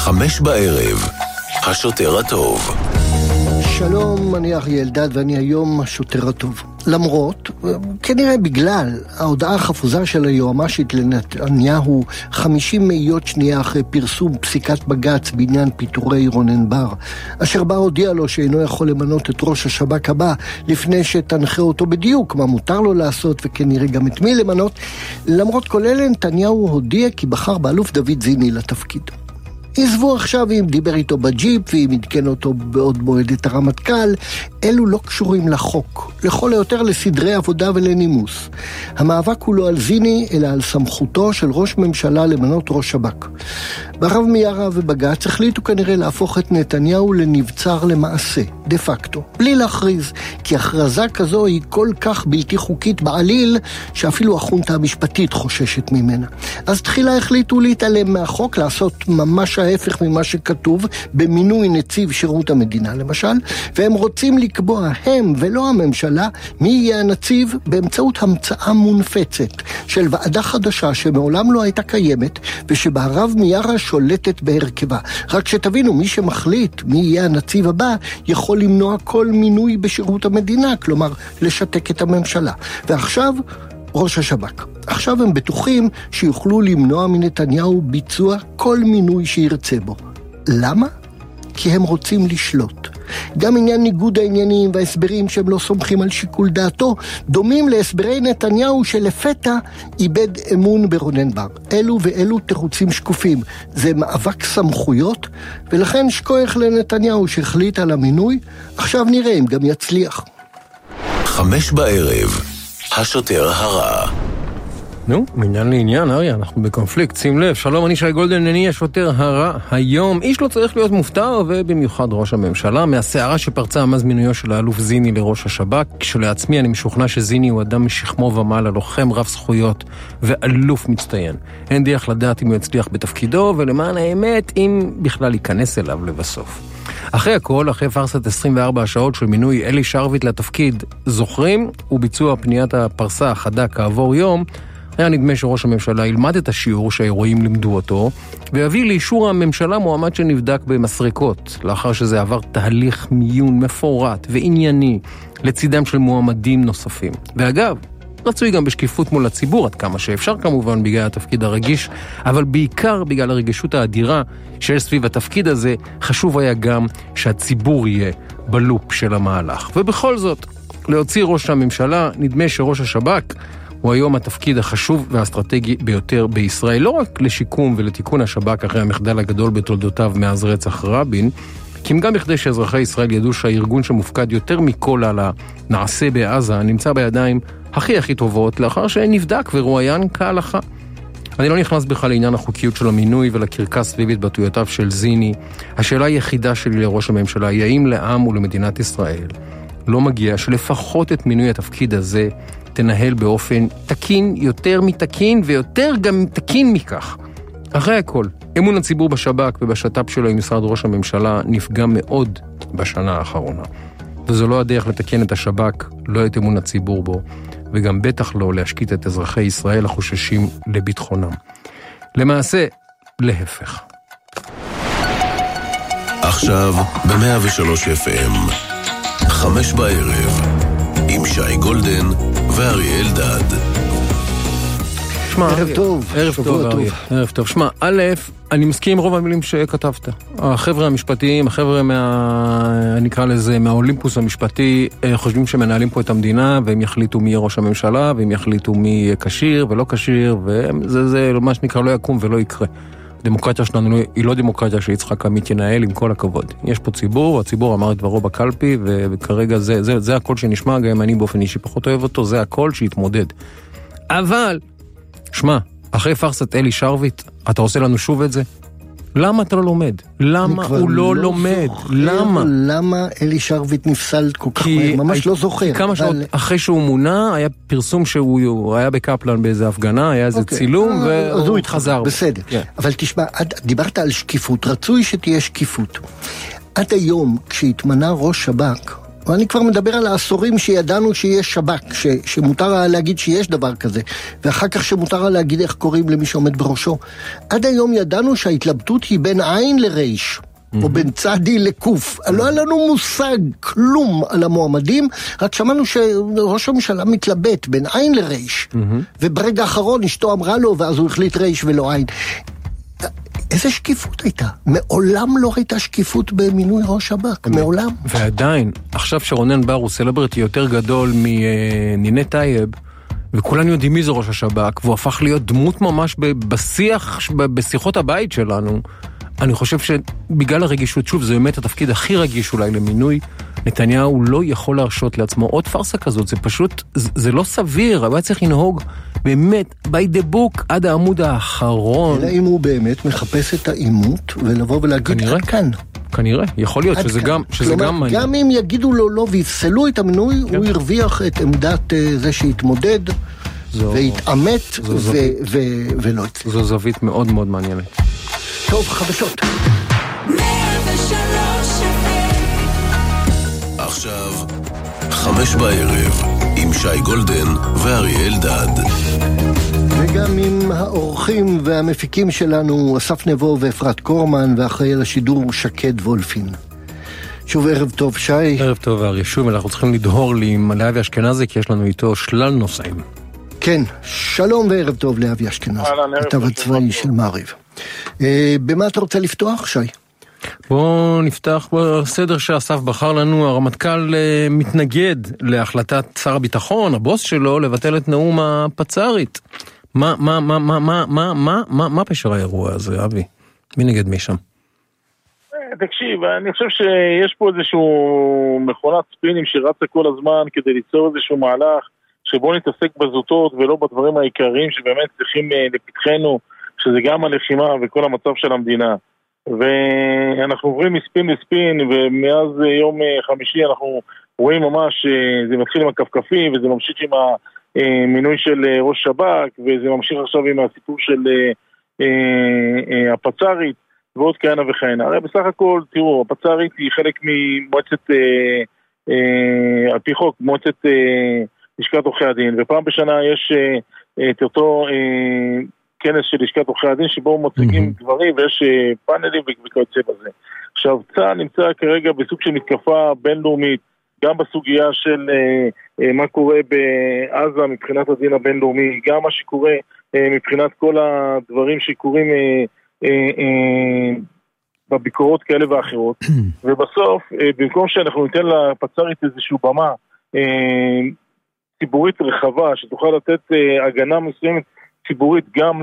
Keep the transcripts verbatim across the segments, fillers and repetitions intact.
חמש בערב, השוטר הטוב. שלום, אני אריה אלדד ואני היום השוטר הטוב. למרות, כנראה בגלל ההודעה החפוזה של היועמ"שית לנתניהו חמישים מאיות שנייה אחרי פרסום פסיקת בג"ץ בעניין פיטורי רונן בר, אשר בה הודיע לו שאינו יכול למנות את ראש השב"כ הבא לפני שתנחה אותו בדיוק מה מותר לו לעשות וכנראה גם את מי למנות. למרות כל אלה, נתניהו הודיע כי בחר באלוף דוד זיני לתפקיד. עזבו עכשיו אם דיבר איתו בג'יפ ואם עדכן אותו בעוד מועד את הרמטכ"ל, אלו לא קשורים לחוק, לכל היותר לסדרי עבודה ולנימוס. המאבק הוא לא על זיני, אלא על סמכותו של ראש ממשלה למנות ראש שב"כ. ברב מיארה ובג"ץ החליטו כנראה להפוך את נתניהו לנבצר למעשה, דה פקטו, בלי להכריז, כי הכרזה כזו היא כל כך בלתי חוקית בעליל, שאפילו החונטה המשפטית חוששת ממנה. אז תחילה החליטו להתעלם מהחוק, לעשות ממש ההפך ממה שכתוב במינוי נציב שירות המדינה למשל, והם רוצים לקבוע הם ולא הממשלה מי יהיה הנציב באמצעות המצאה מונפצת של ועדה חדשה שמעולם לא הייתה קיימת ושבה הרב מיארה שולטת בהרכבה. רק שתבינו, מי שמחליט מי יהיה הנציב הבא יכול למנוע כל מינוי בשירות המדינה, כלומר לשתק את הממשלה. ועכשיו ראש השב"כ. עכשיו הם בטוחים שיוכלו למנוע מנתניהו ביצוע כל מינוי שירצה בו. למה? כי הם רוצים לשלוט. גם עניין ניגוד העניינים וההסברים שהם לא סומכים על שיקול דעתו דומים להסברי נתניהו שלפתע איבד אמון ברונן בר. אלו ואלו תירוצים שקופים. זה מאבק סמכויות, ולכן שכוח לנתניהו שהחליט על המינוי. עכשיו נראה אם גם יצליח. חמש בערב, השוטר הרע. נו, מעניין לעניין, אריה, אנחנו בקונפליקט, שים לב. שלום, אני שי גולדן, אני השוטר הרע. היום איש לא צריך להיות מופתע, ובמיוחד ראש הממשלה, מהסערה שפרצה מאז מינויו של האלוף זיני לראש השב"כ. כשלעצמי אני משוכנע שזיני הוא אדם משכמו ומעלה, לוחם רב זכויות ואלוף מצטיין. אין דרך לדעת אם הוא יצליח בתפקידו, ולמען האמת, אם בכלל ייכנס אליו לבסוף. אחרי הכל, אחרי פרסת עשרים וארבע השעות של מינוי אלי שרביט לתפקיד, זוכרים, וביצוע פניית הפרסה החדה כעבור יום, היה נדמה שראש הממשלה ילמד את השיעור שהאירועים לימדו אותו, ויביא לאישור הממשלה מועמד שנבדק במסרקות, לאחר שזה עבר תהליך מיון מפורט וענייני לצידם של מועמדים נוספים. ואגב, רצוי גם בשקיפות מול הציבור, עד כמה שאפשר כמובן בגלל התפקיד הרגיש, אבל בעיקר בגלל הרגישות האדירה שיש סביב התפקיד הזה, חשוב היה גם שהציבור יהיה בלופ של המהלך. ובכל זאת, להוציא ראש הממשלה, נדמה שראש השב"כ הוא היום התפקיד החשוב והאסטרטגי ביותר בישראל, לא רק לשיקום ולתיקון השב"כ אחרי המחדל הגדול בתולדותיו מאז רצח רבין, כי גם בכדי שאזרחי ישראל ידעו שהארגון שמופקד יותר מכל על הנעשה בעזה נמצא בידיים הכי הכי טובות, לאחר שנבדק ורואיין כהלכה. אני לא נכנס בכלל לעניין החוקיות של המינוי ולקרקס סביב התבטאויותיו של זיני. השאלה היחידה שלי לראש הממשלה היא האם לעם ולמדינת ישראל לא מגיע שלפחות את מינוי התפקיד הזה תנהל באופן תקין, יותר מתקין ויותר גם תקין מכך. אחרי הכל, אמון הציבור בשב"כ ובשת"פ שלו עם משרד ראש הממשלה נפגע מאוד בשנה האחרונה. וזו לא הדרך לתקן את השב"כ, לא את אמון הציבור בו, וגם בטח לא להשקיט את אזרחי ישראל החוששים לביטחונם. למעשה, להפך. עכשיו ב-מאה ושלוש אף אם, חמש בערב, עם שי גולדן ואריה אלדד. ערב טוב. ערב טוב, אריה. ערב טוב. שמע, א', אני מסכים עם רוב המילים שכתבת. החבר'ה המשפטיים, החבר'ה מה... נקרא לזה, מהאולימפוס המשפטי, חושבים שמנהלים פה את המדינה, והם יחליטו מי יהיה ראש הממשלה, והם יחליטו מי יהיה כשיר ולא כשיר, וזה זה, מה שנקרא לא יקום ולא יקרה. הדמוקרטיה שלנו היא לא דמוקרטיה שיצחק עמית ינהל, עם כל הכבוד. יש פה ציבור, הציבור אמר את דברו בקלפי, וכרגע זה, זה, זה הכל שנשמע, גם אני באופן אישי פחות אוהב אותו, זה הכל שיתמודד. אבל, שמע, אחרי פרסת אלי שרביט, אתה עושה לנו שוב את זה? למה אתה לא לומד? למה הוא לא, לא לומד? למה? למה אלי שרביט נפסל כל כך מהר? ממש לא זוכר. כמה שעות אחרי שהוא מונה, היה פרסום שהוא היה בקפלן באיזה הפגנה, היה איזה צילום, והוא התחזר. בסדר. אבל תשמע, דיברת על שקיפות, רצוי שתהיה שקיפות. עד היום, כשהתמנה ראש שב"כ, ואני כבר מדבר על העשורים שידענו שיש שב"כ, ש, שמותר להגיד שיש דבר כזה, ואחר כך שמותר להגיד איך קוראים למי שעומד בראשו. עד היום ידענו שההתלבטות היא בין עין לריש, mm-hmm. או בין צדי לקוף. לא היה לנו מושג כלום על המועמדים, רק שמענו שראש הממשלה מתלבט בין עין לריש, mm-hmm. וברגע האחרון אשתו אמרה לו, ואז הוא החליט ריש ולא עין. איזה שקיפות הייתה? מעולם לא הייתה שקיפות במינוי ראש שב"כ, מעולם. ועדיין, עכשיו שרונן בר הוא סלבריטי יותר גדול מניני טייב, וכולנו יודעים מי זה ראש השב"כ, והוא הפך להיות דמות ממש בשיח, בשיחות הבית שלנו. אני חושב שבגלל הרגישות, שוב, זה באמת התפקיד הכי רגיש אולי למינוי, נתניהו לא יכול להרשות לעצמו עוד פרסה כזאת, זה פשוט, זה, זה לא סביר, אבל צריך לנהוג באמת, by the book, עד העמוד האחרון. אלא אם הוא באמת מחפש את האימות, ולבוא ולהגיד, עד כאן. כנראה, יכול להיות שזה גם, שזה גם מעניין. גם אם יגידו לו לא ויפסלו את המינוי, הוא ירוויח את עמדת זה שהתמודד, והתאמת, ולא יצליח. זו זווית מאוד מאוד מעניינת. טוב, חדשות. עכשיו, חמש בערב, עם שי גולדן ואריה אלדד. וגם עם האורחים והמפיקים שלנו, אסף נבו ואפרת קורמן, ואחראי על השידור שקד וולפין. שוב ערב טוב, שי. ערב טוב, אריה. שוב, אנחנו צריכים לדהור לי עם לאבי אשכנזי, כי יש לנו איתו שלל נושאים. כן, שלום וערב טוב לאבי אשכנזי, כתב הצבאי של מעריב. במה אתה רוצה לפתוח, שי? בואו נפתח בסדר שאסף בחר לנו. הרמטכ"ל מתנגד להחלטת שר הביטחון, הבוס שלו, לבטל את נאום הפצ"רית. מה, מה, מה, מה, מה, מה, מה, מה, מה פשר האירוע הזה, אבי? מי נגד מי שם? תקשיב, אני חושב שיש פה איזשהו מכונת ספינים שרצה כל הזמן כדי ליצור איזשהו מהלך שבו נתעסק בזוטות ולא בדברים העיקריים שבאמת צריכים לפתחנו, שזה גם הלחימה וכל המצב של המדינה. ואנחנו עוברים מספין לספין, ומאז יום חמישי אנחנו רואים ממש, זה מתחיל עם הכפכפים, וזה ממשיך עם המינוי של ראש שב"כ, וזה ממשיך עכשיו עם הסיפור של הפצ"רית, ועוד כהנה וכהנה. הרי בסך הכל, תראו, הפצ"רית היא חלק ממועצת, על פי חוק, מועצת לשכת עורכי הדין, ופעם בשנה יש את אותו כנס של לשכת עורכי הדין שבו מוצגים mm-hmm. דברים ויש פאנלים וכיוצא בזה. עכשיו, צה"ל נמצא כרגע בסוג של מתקפה בינלאומית, גם בסוגיה של אה, אה, מה קורה בעזה מבחינת הדין הבינלאומי, גם מה שקורה אה, מבחינת כל הדברים שקורים אה, אה, אה, בביקורות כאלה ואחרות. ובסוף, אה, במקום שאנחנו ניתן לפצ"רית איזושהי במה אה, ציבורית רחבה, שתוכל לתת אה, הגנה מסוימת ציבורית גם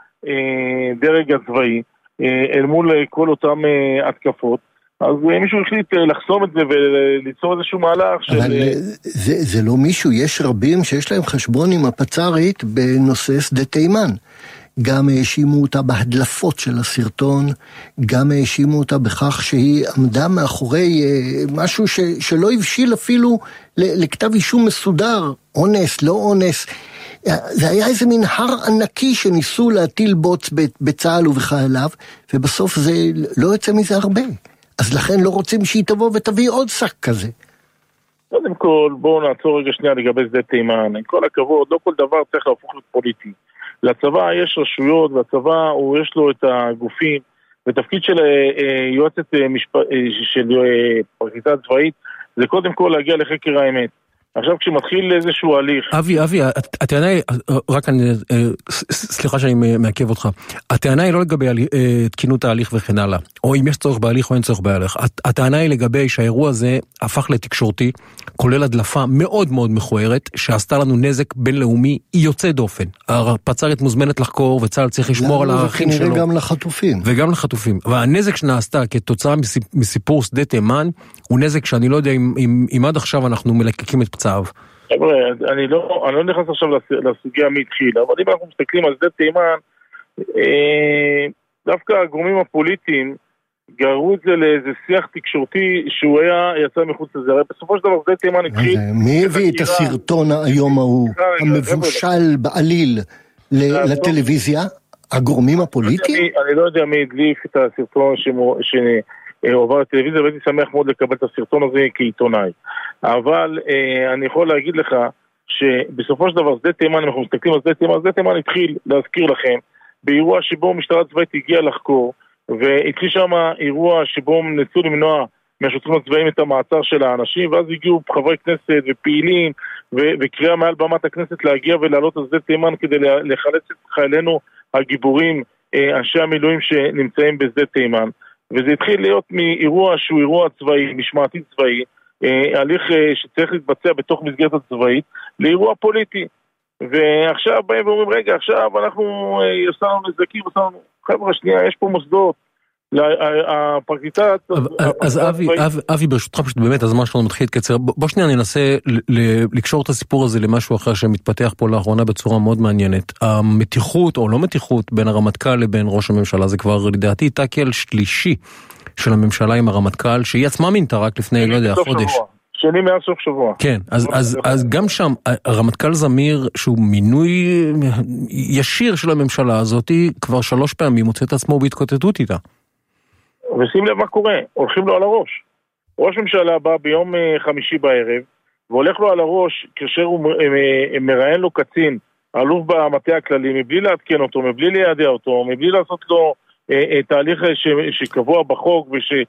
לדרג הצבאי, אל מול כל אותם התקפות, אז מישהו החליט לחסום את זה וליצור איזשהו מהלך של... אבל זה, זה לא מישהו, יש רבים שיש להם חשבון עם הפצ"רית בנושא שדה תימן. גם האשימו אותה בהדלפות של הסרטון, גם האשימו אותה בכך שהיא עמדה מאחורי משהו ש, שלא הבשיל אפילו לכתב אישום מסודר, אונס, לא אונס. זה היה איזה מין הר ענקי שניסו להטיל בוץ בצהל ובחייליו, ובסוף זה לא יוצא מזה הרבה. אז לכן לא רוצים שהיא תבוא ותביא עוד שק כזה. קודם כל, בואו נעצור רגע שנייה לגבי שדה תימן. עם כל הכבוד, לא כל דבר צריך להפוך להיות פוליטי. לצבא יש רשויות, והצבא הוא יש לו את הגופים, ותפקיד של יועצת של פרקליטה צבאית, זה קודם כל להגיע לחקר האמת. עכשיו כשמתחיל איזשהו הליך... אבי, אבי, הטענה היא, רק אני, סליחה שאני מעכב אותך, הטענה היא לא לגבי תקינות ההליך וכן הלאה, או אם יש צורך בהליך או אין צורך בהליך, הטענה היא לגבי שהאירוע הזה הפך לתקשורתי, כולל הדלפה מאוד מאוד מכוערת, שעשתה לנו נזק בינלאומי יוצא דופן. הפצ"רית מוזמנת לחקור, וצה"ל צריך לשמור על הערכים שלו. וכנראה גם לחטופים. וגם לחטופים. והנזק שנעשתה כתוצאה מסיפור שדה תימן, הוא נזק שאני לא יודע אם, אם, אם עד עכשיו אנחנו מלקקים את פצעיו. חבר'ה, אני לא, אני לא נכנס עכשיו לסוגיה מי התחיל, אבל אם אנחנו מסתכלים על שדה תימן, אה, דווקא הגורמים הפוליטיים גררו את זה לאיזה שיח תקשורתי שהוא היה, יצא מחוץ לזה. הרי בסופו של דבר שדה תימן התחיל... מי הביא את הסרטון היום ההוא, המבושל בעליל לטלוויזיה? הגורמים הפוליטיים? אני לא יודע מי הדליף את הסרטון עובר לטלוויזיה, והייתי שמח מאוד לקבל את הסרטון הזה כעיתונאי. אבל אני יכול להגיד לך שבסופו של דבר שדה תימן, אם אנחנו מסתכלים על שדה תימן, שדה תימן התחיל להזכיר לכם באירוע שבו משטרה צבאית הגיעה לחקור, והתחיל שם אירוע שבו נצאו למנוע מהשוטרים הצבאיים את המעצר של האנשים, ואז הגיעו חברי כנסת ופעילים ו- וקריאה מעל במת הכנסת להגיע ולעלות על שדה תימן כדי לחלץ את חיילינו הגיבורים, אנשי המילואים שנמצאים בשדה תימן. וזה התחיל להיות מאירוע שהוא אירוע צבאי, משמעתי צבאי, הליך שצריך להתבצע בתוך מסגרת הצבאית, לאירוע פוליטי. ועכשיו באים ואומרים, רגע, עכשיו אנחנו יסענו נזקים, יסענו, חבר'ה שנייה, יש פה מוסדות, הפרקליטה... אז אבי, ברשותך פשוט באמת, הזמן שלנו מתחיל להתקצר, בוא שנייה ננסה לקשור את הסיפור הזה למשהו אחר שמתפתח פה לאחרונה בצורה מאוד מעניינת. המתיחות או לא מתיחות בין הרמטכ"ל לבין ראש הממשלה, זה כבר לדעתי תקל שלישי של הממשלה עם הרמטכ"ל, שהיא עצמה מינתה רק לפני, לא יודע, חודש. שני מאז סוף שבוע. כן, אז, אז, אז גם שם, הרמטכ"ל זמיר, שהוא מינוי ישיר של הממשלה הזאת, כבר שלוש פעמים מוצא את עצמו בהתקוטטות איתה. ושים לב מה קורה, הולכים לו על הראש. ראש ממשלה בא ביום חמישי בערב, והולך לו על הראש, כאשר הוא מראיין לו קצין, אלוף במטה הכללי, מבלי לעדכן אותו, מבלי לידע אותו, מבלי לעשות לו תהליך שקבוע בחוק,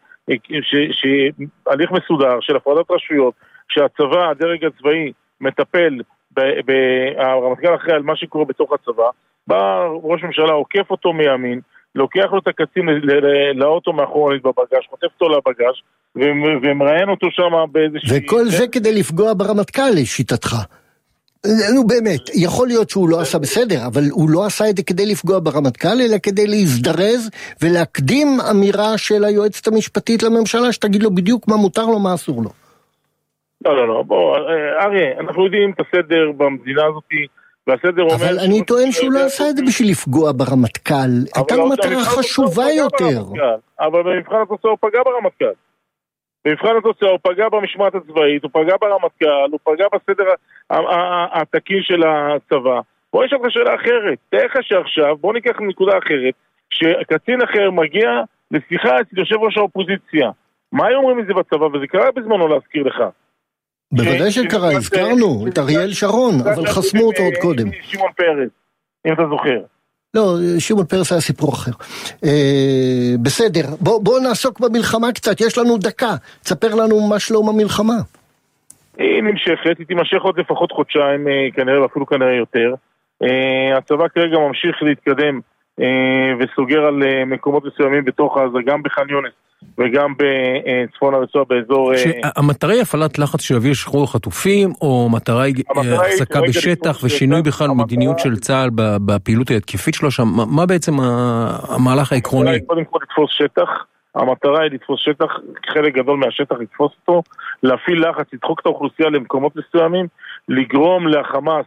שהליך מסודר של הפרדת רשויות, שהצבא, הדרג הצבאי, מטפל, הרמטכ"ל אחרי על מה שקורה בתוך הצבא, בא ראש ממשלה, עוקף אותו מימין, לוקח לו את הקצין לאוטו מאחורנית בבגש, חוטף אותו לבגש, ומראיין אותו שם באיזושהי... וכל זה כדי לפגוע ברמטכ"ל, לשיטתך. נו באמת, יכול להיות שהוא לא עשה בסדר, אבל הוא לא עשה את זה כדי לפגוע ברמטכ"ל, אלא כדי להזדרז ולהקדים אמירה של היועצת המשפטית לממשלה, שתגיד לו בדיוק מה מותר לו, מה אסור לו. לא, לא, לא, בוא, אריה, אנחנו יודעים את הסדר במדינה הזאת, והסדר אומר... אבל אני טוען שהוא לא עשה את זה בשביל לפגוע ברמטכ"ל, הייתה לו מטרה חשובה יותר. אבל במבחן התוצאה הוא פגע ברמטכ"ל. במבחן התוצאה הוא פגע במשמעת הצבאית, הוא פגע ברמטכ"ל, הוא פגע בסדר התקין של הצבא. בוא נשאל לך שאלה אחרת, תאר לך שעכשיו, בוא ניקח נקודה אחרת, שקצין אחר מגיע לשיחה אצל יושב ראש האופוזיציה. מה היו אומרים מזה בצבא? וזה קרה בזמנו להזכיר לך. בוודאי שקרה, הזכרנו את אריאל שרון, אבל חסמו אותו עוד קודם. שמעון פרס, אם אתה זוכר. לא, שמעון פרס היה סיפור אחר. בסדר, בואו נעסוק במלחמה קצת, יש לנו דקה, תספר לנו מה שלום המלחמה. היא נמשכת, היא תימשך עוד לפחות חודשיים, כנראה, ואפילו כנראה יותר. הצבא כרגע ממשיך להתקדם וסוגר על מקומות מסוימים בתוך עזה, גם בח'אן יונס וגם בצפון הרצועה באזור... המטרה היא הפעלת לחץ שיביא לשחרור החטופים, או מטרה היא החזקה בשטח ושינוי בכלל מדיניות של צה"ל בפעילות ההתקפית שלו שם? מה בעצם המהלך העקרוני? קודם כל לתפוס שטח, המטרה היא לתפוס שטח, חלק גדול מהשטח לתפוס אותו, להפעיל לחץ, לדחוק את האוכלוסייה למקומות מסוימים, לגרום לחמאס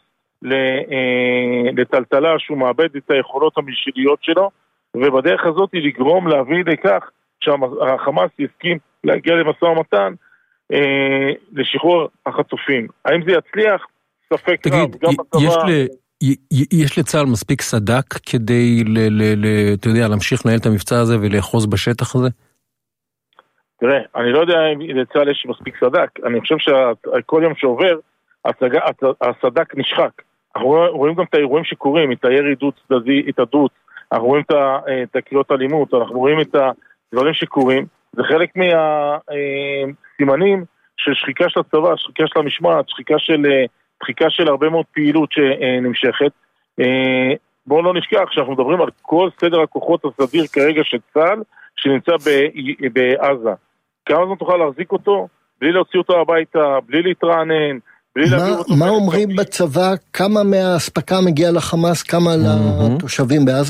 לטלטלה שהוא מאבד את היכולות המשיליות שלו, ובדרך הזאת היא לגרום להביא לכך שהחמאס יסכים להגיע למשא ומתן אה, לשחרור החטופים. האם זה יצליח? ספק תגיד, רב. גם יש, בצבא... ל, יש לצה"ל מספיק סדק כדי ל, ל, ל, אתה יודע, להמשיך לנהל את המבצע הזה ולאחוז בשטח הזה? תראה, אני לא יודע אם לצה"ל יש מספיק סדק. אני חושב שכל יום שעובר הצגה, הסדק נשחק. אנחנו רואים גם את האירועים שקורים, את הירי דו צדדי, את הדות, אנחנו רואים את הקריאות אלימות, אנחנו רואים את הדברים שקורים, זה חלק מהסימנים של שחיקה של הצבא, שחיקה של המשמעת, שחיקה של, שחיקה של הרבה מאוד פעילות שנמשכת. בואו לא נשכח שאנחנו מדברים על כל סדר הכוחות הסדיר כרגע של צה"ל, שנמצא בעזה. כמה זמן תוכל להחזיק אותו, בלי להוציא אותו הביתה, בלי להתרענן, מה אומרים בצבא, כמה מההספקה מגיע לחמאס, כמה לתושבים בעזה?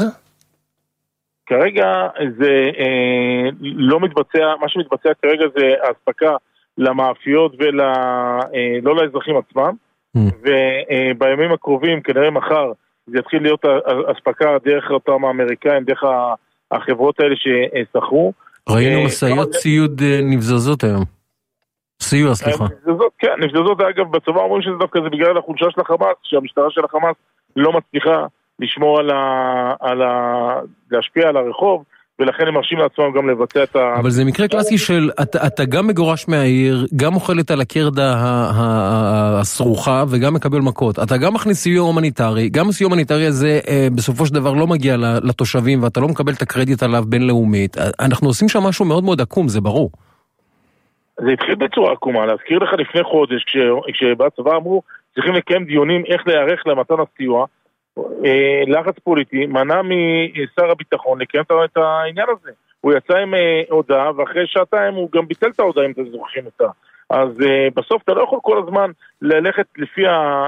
כרגע זה לא מתבצע, מה שמתבצע כרגע זה ההספקה למאפיות ולא לאזרחים עצמם, ובימים הקרובים, כנראה מחר, זה יתחיל להיות הספקה דרך אותם האמריקאים, דרך החברות האלה ששכרו. ראינו משאיות ציוד נבזזות היום. סיוע, סליחה. נבזזות, כן, נבזזות, אגב, בצבא אומרים שזה דווקא זה בגלל החולשה של החמאס, שהמשטרה של החמאס לא מצליחה לשמור על ה... על ה... להשפיע על הרחוב, ולכן הם מרשים לעצמם גם לבצע את ה... אבל זה מקרה קלאסי של, אתה, אתה גם מגורש מהעיר, גם אוכלת על הקרדה הסרוכה, וגם מקבל מכות. אתה גם מכניס סיוע הומניטרי, גם הסיוע הומניטרי הזה בסופו של דבר לא מגיע לתושבים, ואתה לא מקבל את הקרדיט עליו בינלאומית. אנחנו עושים שם משהו מאוד מאוד עקום, זה ברור. זה התחיל בצורה עקומה, להזכיר לך לפני חודש, כשבצבא אמרו, צריכים לקיים דיונים איך להיערך למתן הסיוע, לחץ פוליטי, מנע משר הביטחון לקיים את העניין הזה. הוא יצא עם הודעה, ואחרי שעתיים הוא גם ביטל את ההודעה, אם אתם זוכרים אותה. אז בסוף אתה לא יכול כל הזמן ללכת לפי,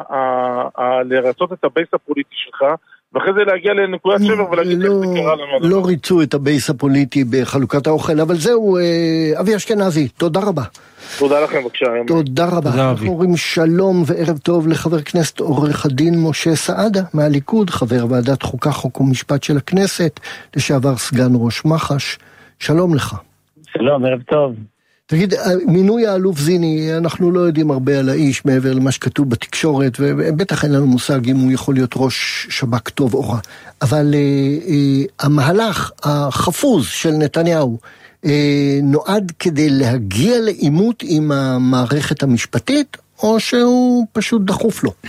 לרצות את הבייס הפוליטי שלך, ואחרי זה להגיע לנקודת שבר ולהגיד איך זה קרה לנו. לא ריצו את הבייס הפוליטי בחלוקת האוכל, אבל זהו, אבי אשכנזי, תודה רבה. תודה לכם, בבקשה. תודה רבה. אנחנו אומרים שלום וערב טוב לחבר כנסת עורך הדין משה סעדה מהליכוד, חבר ועדת חוקה, חוק ומשפט של הכנסת, לשעבר סגן ראש מח"ש. שלום לך. שלום, ערב טוב. תגיד, מינוי האלוף זיני, אנחנו לא יודעים הרבה על האיש מעבר למה שכתוב בתקשורת, ובטח אין לנו מושג אם הוא יכול להיות ראש שב"כ טוב או רע. אבל אה, אה, המהלך החפוז של נתניהו אה, נועד כדי להגיע לעימות עם המערכת המשפטית, או שהוא פשוט דחוף לו?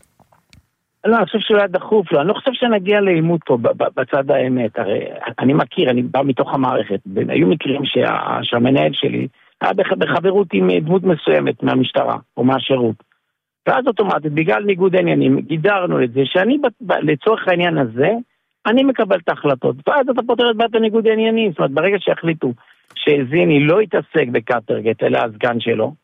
לא, אני חושב שהוא היה דחוף לו. אני לא חושב שנגיע לעימות פה בצד האמת. הרי אני מכיר, אני בא מתוך המערכת. היו מקרים שה, שהמנהל שלי היה בחברות עם דמות מסוימת מהמשטרה או מהשירות. ואז אוטומטית, בגלל ניגוד עניינים, גידרנו את זה, שאני לצורך העניין הזה, אני מקבל את ההחלטות. ואז אתה פותר את בעיית הניגוד העניינים. זאת אומרת, ברגע שהחליטו שזיני לא יתעסק בקטרגט, אלא הסגן שלו,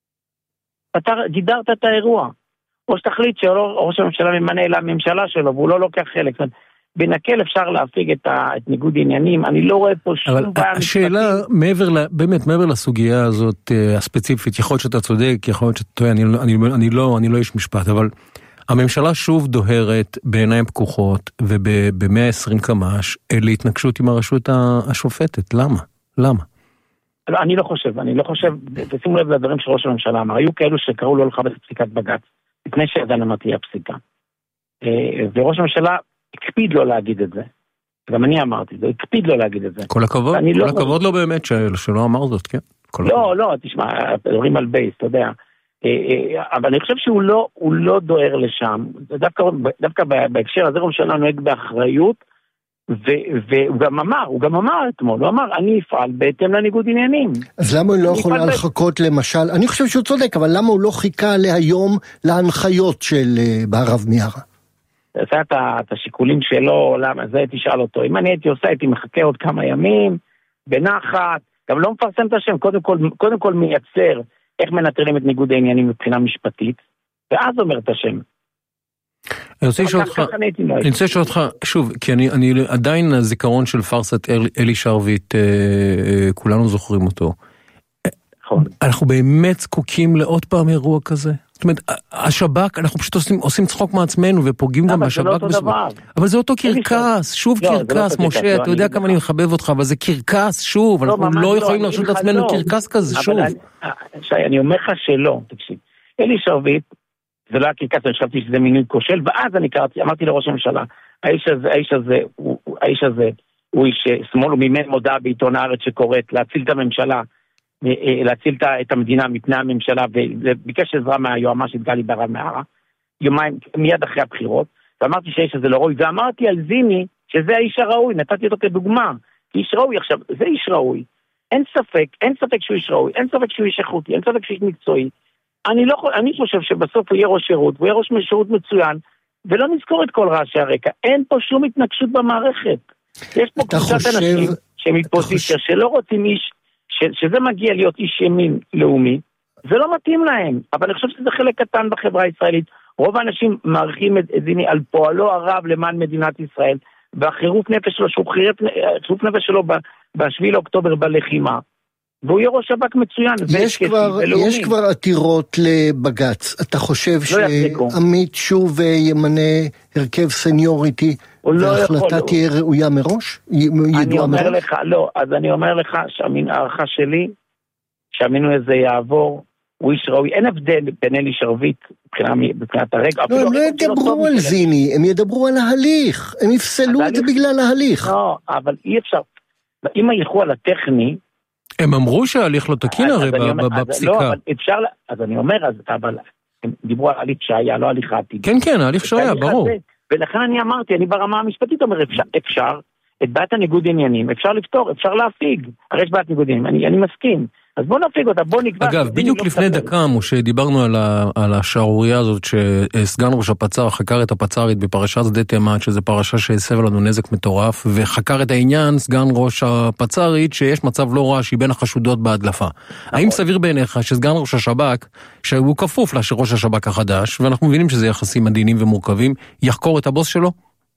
אתה גידרת את האירוע. או שתחליט שראש הממשלה ממנה לממשלה שלו, והוא לא לוקח חלק. זאת אומרת, בנקל אפשר להפיג את, ה, את ניגוד עניינים, אני לא רואה פה שום בעיה. אבל השאלה, מעבר, באמת, מעבר לסוגיה הזאת הספציפית, יכול להיות שאתה צודק, יכול להיות שאתה טועה, אני, אני, אני, לא, אני לא איש משפט, אבל הממשלה שוב דוהרת בעיניים פקוחות, וב-מאה ועשרים קמ"ש, להתנגשות עם הרשות השופטת. למה? למה? לא, אני לא חושב, אני לא חושב, תשימו לב לדברים שראש הממשלה אמר, היו כאלו שקראו לו לכבד את פסיקת בג"ץ, לפני שעדיין אמרתי הפסיקה. וראש הממשלה הקפיד לו להגיד את זה. גם אני אמרתי, זה הקפיד לו להגיד את זה. כל הכבוד, כל לא הכבוד לא באמת שלא אמר זאת, כן? לא, לא, תשמע, דברים על בייס, אתה יודע. אבל אני חושב שהוא לא, הוא לא דוהר לשם. דווקא, דווקא בהקשר הזה ראש הממשלה נוהג באחריות, והוא גם אמר, הוא גם אמר אתמול, הוא אמר, אני אפעל בהתאם לניגוד עניינים. אז למה הוא לא יכול לחכות למשל, אני חושב שהוא צודק, אבל למה הוא לא חיכה להיום להנחיות של בערב מיארה? עשה את השיקולים שלו, למה, זה תשאל אותו. אם אני הייתי עושה, הייתי מחכה עוד כמה ימים, בנחת, גם לא מפרסם את השם, קודם כל, קודם כל מייצר איך מנטרלים את ניגוד העניינים מבחינה משפטית, ואז אומר את השם. אני רוצה לשאול אותך, אני רוצה לשאול אותך, שוב, כי אני, אני עדיין הזיכרון של פרסת אל, אלי שרביט, אה, אה, כולנו זוכרים אותו. נכון. אנחנו באמת זקוקים לעוד פעם אירוע כזה? זאת אומרת, השב"כ, אנחנו פשוט עושים, עושים צחוק מעצמנו ופוגעים גם בשב"כ. אבל זה אותו קרקס, שוב קרקס, משה, אתה יודע כמה אני מחבב אותך, אבל זה קרקס, שוב, אנחנו לא יכולים להרשות לעצמנו קרקס כזה, שוב. שי, אני אומר לך שלא, תקשיב. אלי שרביט, זה לא היה קרקס, אני חשבתי שזה מינוי כושל, ואז אני קראתי, אמרתי לראש הממשלה, האיש הזה, האיש הזה, האיש הזה, הוא איש שמאל, הוא מימן מודעה בעיתון הארץ שקוראת להציל את הממשלה, להציל את המדינה מפני הממשלה, וביקש עזרה מהיועמ"שית גלי בהרב מיארה, יומיים, מיד אחרי הבחירות, ואמרתי שהאיש הזה לא ראוי, ואמרתי על זיני, שזה האיש הראוי, נתתי אותו כדוגמה, איש ראוי עכשיו, זה איש ראוי, אין ספק, אין ספק שהוא איש ראוי, אין ספק שהוא איש איכותי, אין ספק שהוא איש מקצועי, אני לא, אני חושב שבסוף הוא יהיה ראש שירות, הוא יהיה ראש שירות מצוין, ולא נזכור את כל רעשי הרקע, אין פה שום התנגשות במערכת, יש פה קבוצת אנשים שמפוזיציה שלא רוצים איש, שזה מגיע להיות איש ימין לאומי, זה לא מתאים להם, אבל אני חושב שזה חלק קטן בחברה הישראלית, רוב האנשים מעריכים את זיני על פועלו הרב למען מדינת ישראל, והחירוף נפש שלו, שהוא חירוף נפש שלו בשביעי לאוקטובר בלחימה, והוא יהיה ראש שב"כ מצוין. יש כבר, יש כבר עתירות לבג"ץ, אתה חושב שעמית שוב ימנה הרכב סניוריטי, וההחלטה תהיה ראויה מראש? אני אומר לך, לא, אז אני אומר לך שהערכה שלי, שהמינוי הזה יעבור, הוא איש ראוי, אין הבדל בין אלי שרביט מבחינת הרגע. לא, הם לא ידברו על זיני, הם ידברו על ההליך, הם יפסלו את זה בגלל ההליך. לא, אבל אי אפשר, אם ילכו על הטכני... הם אמרו שההליך לא תקין הרי בפסיקה. לא, אבל אפשר... אז אני אומר, אבל הם דיברו על הליך שהיה, לא הליך העתיד. כן, כן, ההליך שהיה, ברור. ולכן אני אמרתי, אני ברמה המשפטית אומר, אפשר, את בעיית הניגוד עניינים, אפשר לפתור, אפשר להפיג. הרי יש בעיית ניגוד עניינים, אני מסכים. אז בוא נפיג אותה, בוא נקבע... אגב, בדיוק לפני דקה, משה, דיברנו על השערוריה הזאת, שסגן ראש הפצ"ר חקר את הפצ"רית בפרשת שדה תימן, שזה פרשה שהסבה לנו נזק מטורף, וחקר את העניין, סגן ראש הפצ"רית, שיש מצב לא רע שהיא בין החשודות בהדלפה. האם סביר בעיניך שסגן ראש השב"כ, שהוא כפוף לראש השב"כ החדש, ואנחנו מבינים שזה יחסים מדיניים ומורכבים, יחקור את הבוס שלו?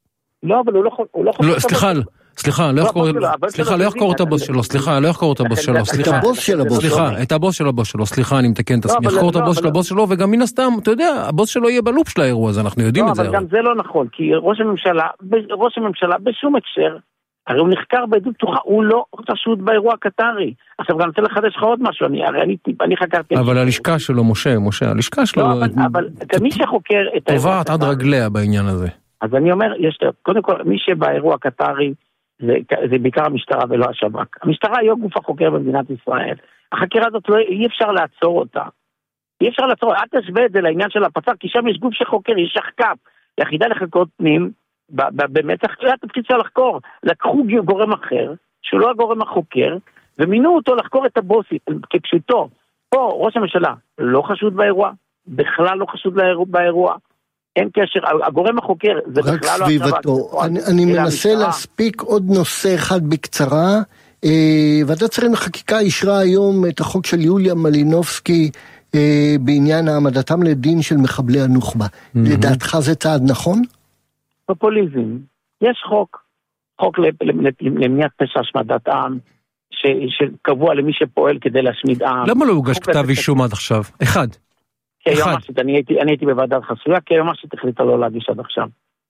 לא, אבל הוא לא חושב... סליחה, סליחה, לא יחקור, סליחה, לא יחקור את הבוס שלו, סליחה, לא יחקור את הבוס שלו, סליחה. את הבוס של הבוס שלו. סליחה, את הבוס של הבוס שלו, סליחה, אני מתקן את עצמי. יחקור את הבוס של הבוס שלו, וגם מן הסתם, אתה יודע, הבוס שלו יהיה בלופ של האירוע הזה, אנחנו יודעים את זה. לא, אבל גם זה לא נכון, כי ראש הממשלה, ראש הממשלה בשום הקשר, הרי הוא נחקר בעדות פתוחה, הוא לא חשוד באירוע הקטרי. עכשיו גם רוצה לחדש לך עוד משהו, אני חקרתי... אבל הלשכה שלו, משה, משה, הלשכה שלו... אבל מי שחוקר את האירוע... טובעת עד רגליה בעניין הזה. אז אני אומר, יש, קודם כל, מי שבאירוע הקטרי, זה, זה בעיקר המשטרה ולא השב"כ. המשטרה היא גוף החוקר במדינת ישראל. החקירה הזאת לא, אי אפשר לעצור אותה. אי אפשר לעצור, אל תשווה את זה לעניין של הפצ"ר, כי שם יש גוף שחוקר, יש שחק"פ, יחידה לחקירות פנים, באמת זה התפקיד שלה לחקור. לקחו גורם אחר, שהוא לא הגורם החוקר, ומינו אותו לחקור את הבוסי, כפשוטו. פה ראש הממשלה לא חשוד באירוע, בכלל לא חשוד באירוע, אין קשר, הגורם החוקר זה בכלל לא... רק סביבתו. אני, אני מנסה להספיק עוד נושא אחד בקצרה. אה, ועדת שרים לחקיקה אישרה היום את החוק של יוליה מלינובסקי אה, בעניין העמדתם לדין של מחבלי הנוח'בה. Mm-hmm. לדעתך זה צעד נכון? פופוליזם. יש חוק, חוק למניעת פשע השמדת עם, שקבוע למי שפועל כדי להשמיד עם. למה לא הוגש כתב אישום עד עכשיו? אחד. כיומשית, אני הייתי, אני הייתי בוועדת חסויה, כיומשית החליטה לא להגיש עד עכשיו.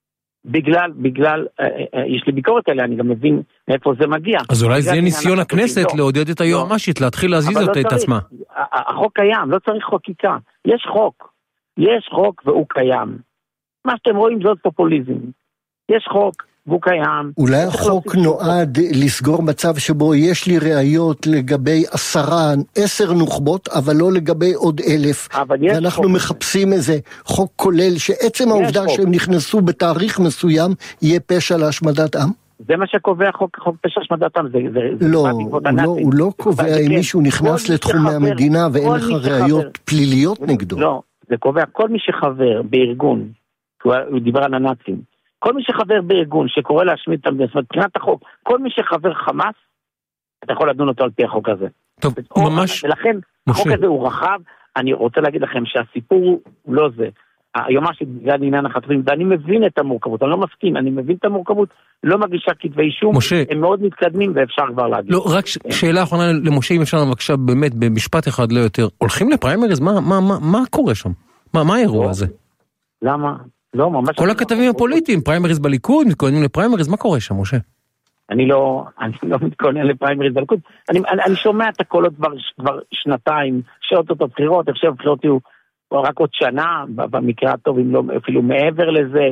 בגלל, בגלל, אה, אה, יש לי ביקורת עליה, אני גם מבין מאיפה זה מגיע. אז אולי זה ניסיון הכנסת לעודד את היועמ"שית, להתחיל להזיז אותה את עצמה. החוק קיים, לא צריך חקיקה. יש חוק, יש חוק והוא קיים. מה שאתם רואים זאת פופוליזם. יש חוק והוא קיים. אולי החוק נועד לסגור מצב שבו יש לי ראיות לגבי עשרה, עשר נוח'בות, אבל לא לגבי עוד אלף. ואנחנו מחפשים איזה חוק כולל, שעצם העובדה שהם נכנסו בתאריך מסוים, יהיה פשע להשמדת עם? זה מה שקובע חוק, חוק פשע השמדת עם. לא, הוא לא קובע אם מישהו נכנס לתחומי המדינה ואין לך ראיות פליליות נגדו. לא, זה קובע כל מי שחבר בארגון, הוא דיבר על הנאצים, כל מי שחבר בארגון שקורא להשמיד את המדינה, מבחינת החוק, כל מי שחבר חמאס, אתה יכול לדון אותו על פי החוק הזה. טוב, ממש... ולכן, החוק הזה הוא רחב, אני רוצה להגיד לכם שהסיפור הוא לא זה. היומ"שית בגלל עניין החטופים, ואני מבין את המורכבות, אני לא מסכים, אני מבין את המורכבות, לא מגישה כתבי אישום, הם מאוד מתקדמים ואפשר כבר להגיד. לא, רק שאלה אחרונה למשה, אם אפשר לבקשה באמת במשפט אחד לא יותר, הולכים לפריימריז, מה קורה שם? מה האירוע הזה? למה? לא, ממש... כל הכתבים הפוליטיים, פריימריז בליכוד, מתכוננים לפריימריז, מה קורה שם, משה? אני לא, אני לא מתכונן לפריימריז בליכוד, אני, אני, אני שומע את הקולות כבר, כבר שנתיים, שאוטוטו בחירות, אני חושב בחירות יהיו רק עוד שנה, במקרה הטוב, אם לא, אפילו מעבר לזה,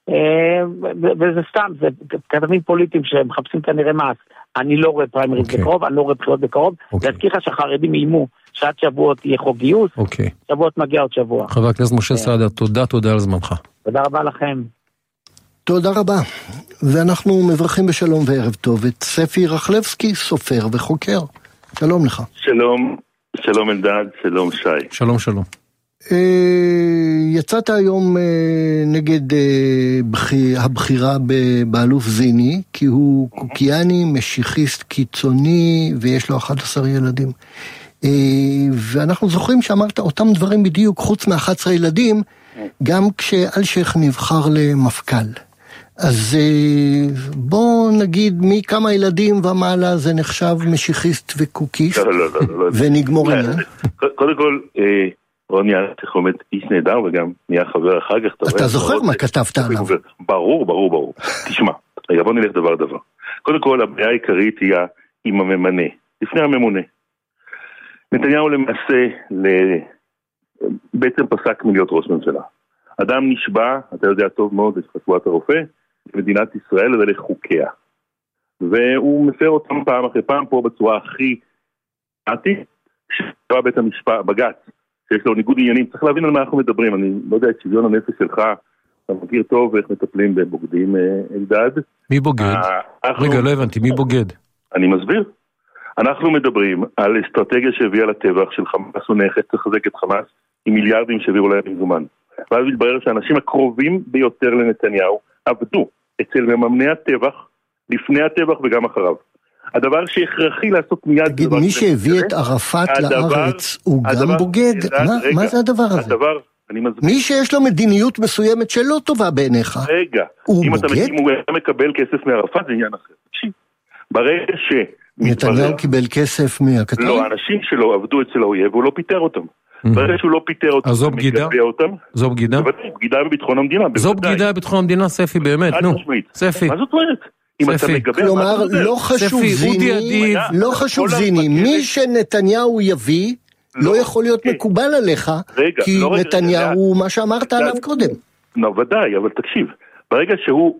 וזה סתם, זה כתבים פוליטיים שמחפשים כנראה מס, אני לא רואה פריימריז okay. בקרוב, אני לא רואה בחירות בקרוב, okay. להזכיר לך שהחרדים איימו, שעד שבועות יהיה חוק גיוס, okay. שבועות מגיע עוד שבוע. חבר הכנסת משה סעדה, תודה, תודה על זמנך. תודה רבה לכם. תודה רבה, ואנחנו מברכים בשלום וערב טוב את ספי רחלבסקי, סופר וחוקר. שלום לך. שלום, שלום אלדד, שלום שי. שלום שלום. יצאת היום נגד הבחירה באלוף זיני, כי הוא קוקיאני, משיחיסט קיצוני, ויש לו אחד עשר ילדים. ואנחנו זוכרים שאמרת אותם דברים בדיוק, חוץ מ-אחד עשר ילדים, גם כשאלשיך נבחר למפכ"ל. אז בוא נגיד מי כמה ילדים ומעלה זה נחשב משיחיסט וקוקיסט, לא, לא, לא, לא. ונגמור עניין. קודם כל, רוני אלשיך עומד איש נהדר וגם נהיה חבר אחר כך. אתה זוכר מה כתבת עליו? ברור, ברור, ברור. תשמע, רגע, בוא נלך דבר דבר. קודם כל, הבעיה העיקרית היא עם הממנה, לפני הממונה. נתניהו למעשה בעצם פסק מלהיות ראש ממשלה. אדם נשבע, אתה יודע טוב מאוד, את חתומת הרופא, מדינת ישראל ולחוקיה. והוא מפר אותם פעם אחרי פעם פה בצורה הכי עתית, שקרה בית המשפט, בג"ץ, שיש לו ניגוד עניינים. צריך להבין על מה אנחנו מדברים, אני לא יודע את שוויון הנפש שלך, אתה מכיר טוב איך מטפלים בבוגדים, אלדד. מי בוגד? רגע, לא הבנתי, מי בוגד? אני מסביר. אנחנו מדברים על אסטרטגיה שהביאה לטבח של חמאס ונכת, תחזק את חמאס, עם מיליארדים שהביאו להם מזומן. ואז מתברר שהאנשים הקרובים ביותר לנתניהו עבדו אצל מממני הטבח, לפני הטבח וגם אחריו. הדבר שהכרחי לעשות מיד... תגיד, מי שהביא את ערפאת לארץ הוא גם בוגד? מה זה הדבר הזה? הדבר, אני מסביר. מי שיש לו מדיניות מסוימת שלא טובה בעיניך, רגע, אם אתה אם הוא מקבל כסף מערפאת זה עניין אחר. ברגע ש... נתניהו קיבל כסף מהקטרים? לא, האנשים שלו עבדו אצל האויב והוא לא פיטר אותם. ברגע שהוא לא פיטר אותם, זו בגידה? זו בגידה? בגידה בביטחון המדינה. זו בגידה בביטחון המדינה, ספי, באמת, נו. ספי. מה זאת אומרת? כלומר, לא חשוב זיני, לא חשוב זיני, מי שנתניהו יביא, לא יכול להיות מקובל עליך, כי נתניהו, מה שאמרת עליו קודם. לא, ודאי, אבל תקשיב, ברגע שהוא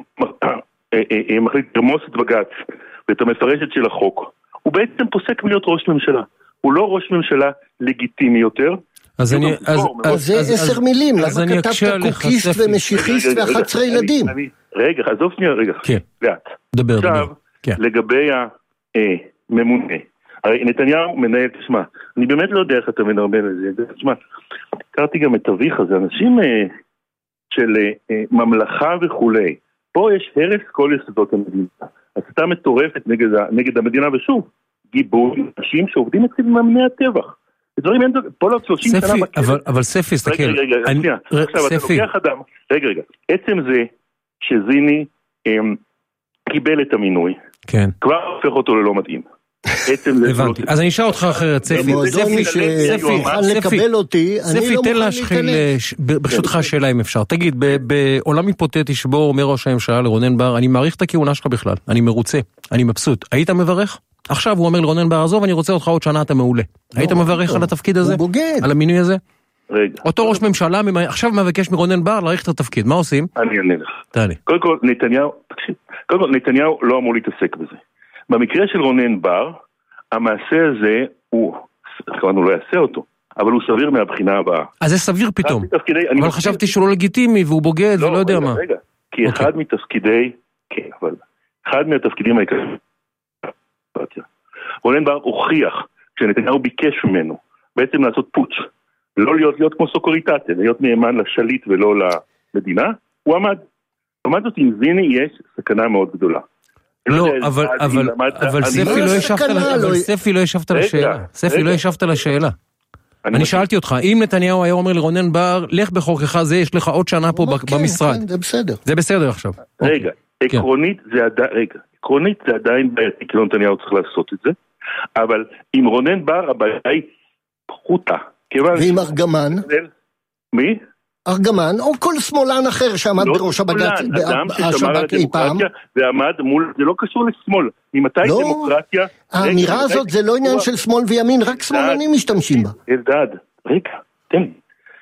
מחליט לרמוס את בג"ץ ואת המפרשת של החוק, הוא בעצם פוסק מלהיות ראש ממשלה. הוא לא ראש ממשלה לגיטימי יותר. אז זה עשר מילים, למה כתבת קוקיסט ומשיחיסט ואחת עשרה ילדים? רגע, עזוב שנייה, רגע. לאט. דבר, דבר. עכשיו, לגבי הממונה. הרי נתניהו מנהל, תשמע, אני באמת לא יודע איך אתה מנרמל את זה. תשמע, הכרתי גם את אביך הזה, אנשים של ממלכה וכולי. פה יש הרס כל יסודות המדינה. הסתה מטורפת נגד המדינה, ושוב, גיבוי אנשים שעובדים אצל מממני הטבח. דברים אין, פה לא שלושים שנה בכלל. אבל ספי, סתכל. רגע, רגע, שנייה. עכשיו, אתה לוקח אדם, רגע, רגע. עצם זה שזיני קיבל את המינוי, כבר הופך אותו ללא מתאים. הבנתי. אז אני אשאל אותך אחרת, ספי. ספי, ספי, תן להשחיל, ברשותך שאלה אם אפשר. תגיד, בעולם היפותטי שבו אומר ראש הממשלה לרונן בר, אני מעריך את הכהונה שלך בכלל, אני מרוצה, אני מבסוט. היית מברך? עכשיו הוא אומר לרונן בר, עזוב, אני רוצה אותך עוד שנה, אתה מעולה. היית מברך על התפקיד הזה? הוא בוגד. על המינוי הזה? רגע. אותו ראש ממשלה עכשיו מבקש מרונן בר להאריך את התפקיד, מה עושים? אני אענה לך. תענה. קודם כל, נתניהו, תקשיב, קודם כל, נתניהו לא אמור להתעסק בזה. במקרה של רונן בר, המעשה הזה הוא, כמובן הוא לא יעשה אותו, אבל הוא סביר מהבחינה הבאה. אז זה סביר פתאום. אבל חשבתי שהוא לא לגיטימי והוא בוגד ולא יודע מה. רגע, כי אחד מתפקידי, כן, אבל אחד מהתפקידים העיקריים, רונן בר הוכיח שנתניהו ביקש ממנו בעצם לעשות פוטש, לא להיות, להיות כמו סוקוריטטה, להיות נאמן לשליט ולא למדינה, הוא עמד. עמד זאת עם זיני יש סכנה מאוד גדולה. לא, אבל, אבל, אבל ספי לא ישבת, אבל ספי לא ישבת לשאלה. ספי לא ישבת לשאלה. אני שאלתי אותך, אם נתניהו היה אומר לרונן בר, לך בחורכך זה, יש לך עוד שנה פה במשרד. זה בסדר. זה בסדר עכשיו. רגע, עקרונית זה עדיין, רגע, עקרונית זה עדיין בעייתי, כי נתניהו צריך לעשות את זה, אבל עם רונן בר הבעיה היא פחותה. ועם ארגמן? מי? ארגמן, או כל שמאלן אחר שעמד בראש הבג"ץ, השב"כ אי פעם. ועמד מול, זה לא קשור לשמאל. ממתי דמוקרטיה... האמירה הזאת זה לא עניין של שמאל וימין, רק שמאלנים משתמשים בה. אלדד, רגע, תן לי.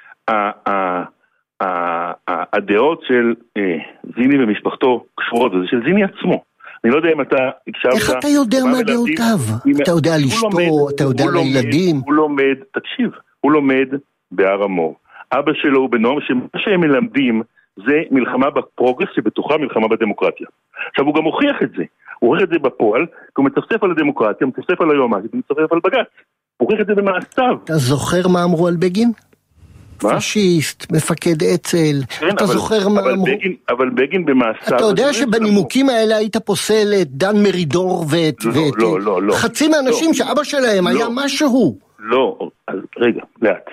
הדעות של זיני ומשפחתו קשורות, זה של זיני עצמו. אני לא יודע אם אתה הקשבת... איך אתה יודע מה דעותיו? אתה יודע לשתו, אתה יודע לילדים. הוא לומד, תקשיב, הוא לומד בהר המור. אבא שלו הוא בנועם, שמה שהם מלמדים זה מלחמה בפרוגרס שבתוכה מלחמה בדמוקרטיה. עכשיו הוא גם הוכיח את זה, הוא הוכיח את זה בפועל, כי הוא מצפצף על הדמוקרטיה, מצפצף על היועמ"שית, מצפצף על בג"ץ. הוא הוכיח את זה במעשיו. אתה זוכר מה אמרו על בגין? מה? פשיסט, מפקד אצל, כן, אתה אבל, זוכר מה אבל אמרו? בגין, אבל בגין במעשיו... אתה יודע שבנימוקים האלה היית פוסל את דן מרידור ואת... לא, ואת לא, לא, לא. חצי מהאנשים לא, שאבא שלהם לא, היה משהו. לא, אז רגע, לאט.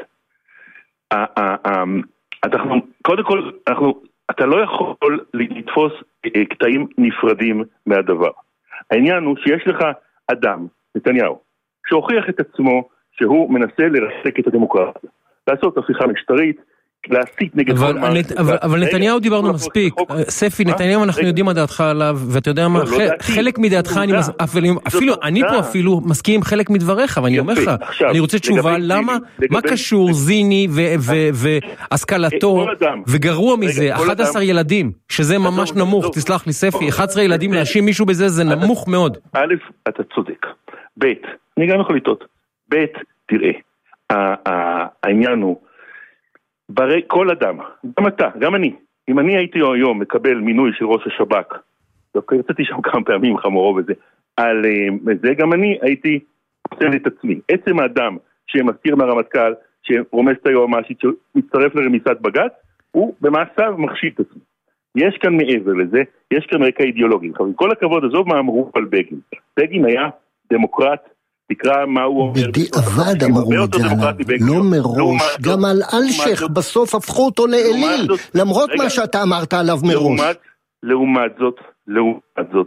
אנחנו, קודם כל, אנחנו, אתה לא יכול לתפוס קטעים נפרדים מהדבר. העניין הוא שיש לך אדם, נתניהו, שהוכיח את עצמו שהוא מנסה לרסק את הדמוקרטיה. לעשות הפיכה משטרית, להסית נגד כל מערכת. אבל נתניהו דיברנו מספיק, ספי, נתניהו אנחנו יודעים מה דעתך עליו, ואתה יודע מה, חלק מדעתך, אפילו, אני פה אפילו מסכים עם חלק מדבריך, ואני אומר לך, אני רוצה תשובה, למה, מה קשור זיני והשכלתו, וגרוע מזה, אחד עשר ילדים, שזה ממש נמוך, תסלח לי ספי, אחד עשר ילדים להאשים מישהו בזה, זה נמוך מאוד. א', אתה צודק, ב', אני גם יכול לטעות, ב', תראה, העניין הוא, ברי, כל אדם, גם אתה, גם אני, אם אני הייתי היום מקבל מינוי של ראש השב"כ, דווקא יצאתי שם כמה פעמים חמורו בזה, על זה גם אני הייתי עושה את עצמי. עצם האדם שמזכיר מהרמטכ"ל, שרומס את היועמ"שית, שמצטרף לרמיסת בג"ץ, הוא במעשיו מחשיב את עצמו. יש כאן מעבר לזה, יש כאן רקע אידיאולוגי. עם כל הכבוד, עזוב מה אמרו על בגין. בגין היה דמוקרט, תקרא מה הוא אומר. בדיעבד אמרו את זה עליו, לא מראש, גם על אלשך בסוף הפכו אותו לאליל, למרות מה שאתה אמרת עליו מראש. לעומת זאת, לעומת זאת,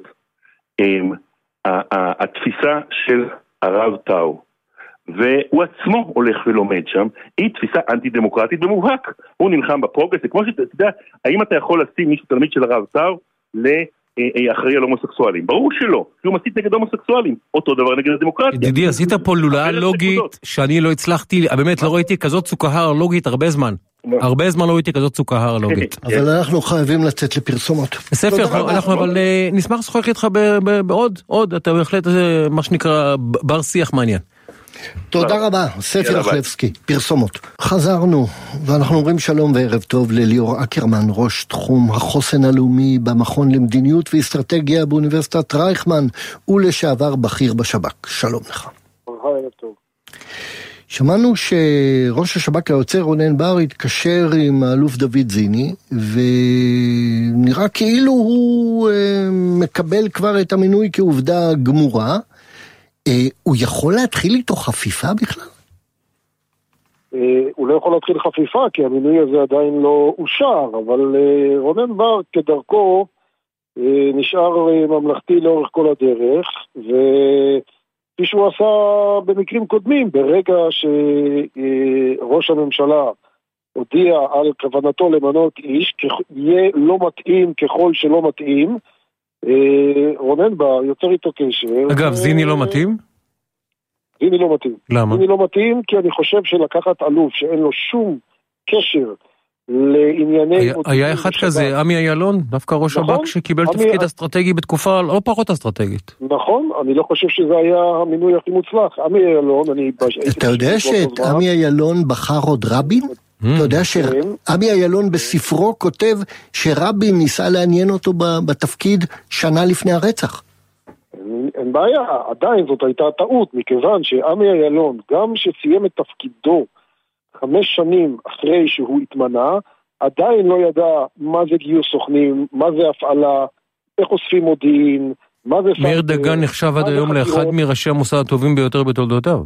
התפיסה של הרב טאו, והוא עצמו הולך ולומד שם, היא תפיסה אנטי-דמוקרטית במובהק. הוא נלחם בפרוגרס, כמו שאתה יודע, האם אתה יכול לשים מישהו תלמיד של הרב טאו לאחראי על הומוסקסואלים? ברור שלא, כי הוא מסית נגד הומוסקסואלים, אותו דבר נגד הדמוקרטיה. ידידי, עשית פה לולאה לוגית שאני לא הצלחתי, באמת לא ראיתי כזאת סוכהר לוגית הרבה זמן. הרבה זמן לא ראיתי כזאת סוכהר לוגית. אבל אנחנו חייבים לצאת לפרסומות. בספר, אנחנו אבל נשמח לשוחח איתך בעוד, עוד, אתה בהחלט מה שנקרא בר שיח מעניין. תודה רבה, ספי רחלבסקי, פרסומות. חזרנו, ואנחנו אומרים שלום וערב טוב לליאור אקרמן, ראש תחום החוסן הלאומי במכון למדיניות ואסטרטגיה באוניברסיטת רייכמן, ולשעבר בכיר בשב"כ. שלום לך. ערב טוב. שמענו שראש השב"כ היוצא רונן בר התקשר עם האלוף דוד זיני, ונראה כאילו הוא מקבל כבר את המינוי כעובדה גמורה. הוא יכול להתחיל איתו חפיפה בכלל? הוא לא יכול להתחיל חפיפה, כי המינוי הזה עדיין לא אושר, אבל רונן בר כדרכו נשאר ממלכתי לאורך כל הדרך, וכפי שהוא עשה במקרים קודמים, ברגע שראש הממשלה הודיע על כוונתו למנות איש, יהיה לא מתאים ככל שלא מתאים, רונן בר יוצר איתו קשר. אגב, זיני לא מתאים? זיני לא מתאים. למה? זיני לא מתאים כי אני חושב שלקחת אלוף שאין לו שום קשר לענייני... היה אחד כזה, עמי אילון, דווקא ראש השב"כ שקיבל תפקיד אסטרטגי בתקופה לא פחות אסטרטגית. נכון, אני לא חושב שזה היה המינוי הכי מוצלח. עמי אילון, אני... אתה יודע שאת עמי אילון בחר עוד רבין? אתה יודע שעמי אילון בספרו כותב שרבין ניסה לעניין אותו בתפקיד שנה לפני הרצח. אין בעיה, עדיין זאת הייתה טעות, מכיוון שעמי אילון, גם שסיים את תפקידו חמש שנים אחרי שהוא התמנה, עדיין לא ידע מה זה גיוס סוכנים, מה זה הפעלה, איך אוספים מודיעין, מה זה... מאיר דגן נחשב עד היום לאחד מראשי המוסד הטובים ביותר בתולדותיו.